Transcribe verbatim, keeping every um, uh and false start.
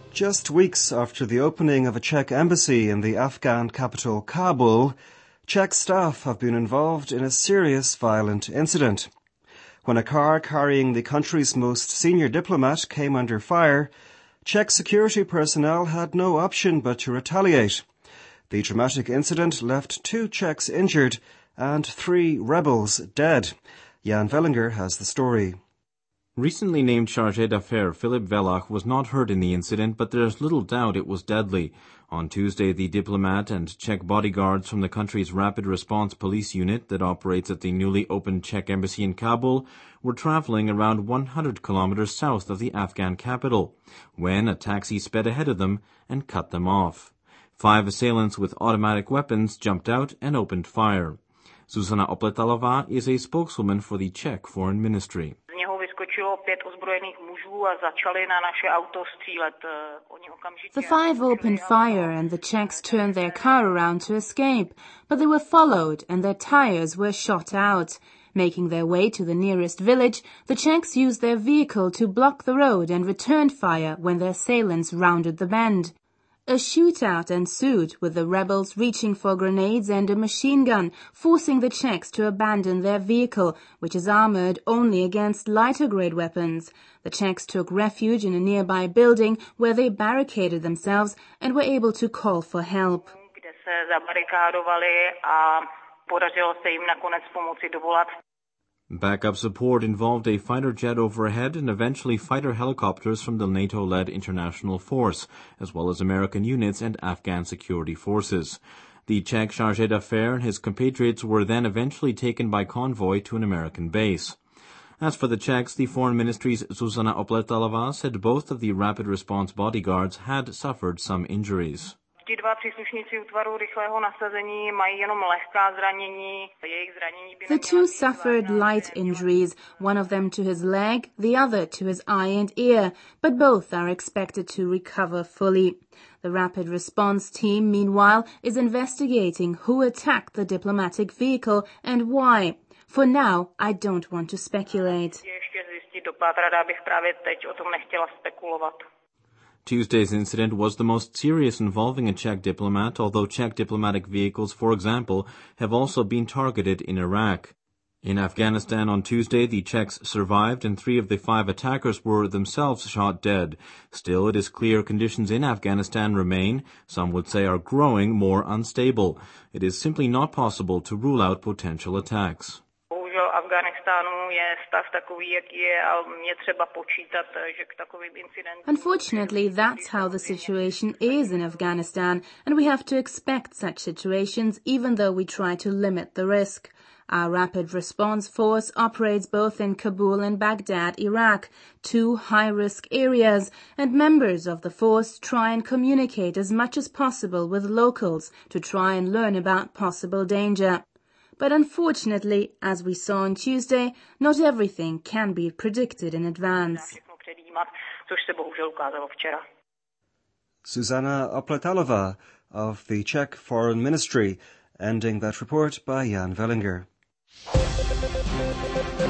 Just weeks after the opening of a Czech embassy in the Afghan capital Kabul, Czech staff have been involved in a serious violent incident. When a car carrying the country's most senior diplomat came under fire, Czech security personnel had no option but to retaliate. The dramatic incident left two Czechs injured and three rebels dead. Jan Vellinger has the story. Recently named Chargé d'Affaires Filip Vellach was not hurt in the incident, but there's little doubt it was deadly. On Tuesday, the diplomat and Czech bodyguards from the country's Rapid Response Police Unit that operates at the newly opened Czech embassy in Kabul were traveling around one hundred kilometers south of the Afghan capital when a taxi sped ahead of them and cut them off. Five assailants with automatic weapons jumped out and opened fire. Zuzana Opletalová is a spokeswoman for the Czech Foreign Ministry. The five opened fire and the Czechs turned their car around to escape, but they were followed and their tires were shot out. Making their way to the nearest village, the Czechs used their vehicle to block the road and returned fire when their assailants rounded the bend. A shootout ensued, with the rebels reaching for grenades and a machine gun, forcing the Czechs to abandon their vehicle, which is armored only against lighter-grade weapons. The Czechs took refuge in a nearby building where they barricaded themselves and were able to call for help. Backup support involved a fighter jet overhead and eventually fighter helicopters from the NATO-led international force, as well as American units and Afghan security forces. The Czech Chargé d'Affaires and his compatriots were then eventually taken by convoy to an American base. As for the Czechs, the Foreign Ministry's Zuzana Opletalová said both of the Rapid Response bodyguards had suffered some injuries. The two suffered light injuries, one of them to his leg, the other to his eye and ear, but both are expected to recover fully. The Rapid Response Team, meanwhile, is investigating who attacked the diplomatic vehicle and why. For now, I don't want to speculate. Tuesday's incident was the most serious involving a Czech diplomat, although Czech diplomatic vehicles, for example, have also been targeted in Iraq. In Afghanistan on Tuesday, the Czechs survived and three of the five attackers were themselves shot dead. Still, it is clear conditions in Afghanistan remain, some would say are growing, more unstable. It is simply not possible to rule out potential attacks. Unfortunately, that's how the situation is in Afghanistan, and we have to expect such situations even though we try to limit the risk. Our Rapid Response Force operates both in Kabul and Baghdad, Iraq, two high-risk areas, and members of the force try and communicate as much as possible with locals to try and learn about possible danger. But unfortunately, as we saw on Tuesday, not everything can be predicted in advance. Zuzana Opletalová of the Czech Foreign Ministry, ending that report by Jan Vellinger.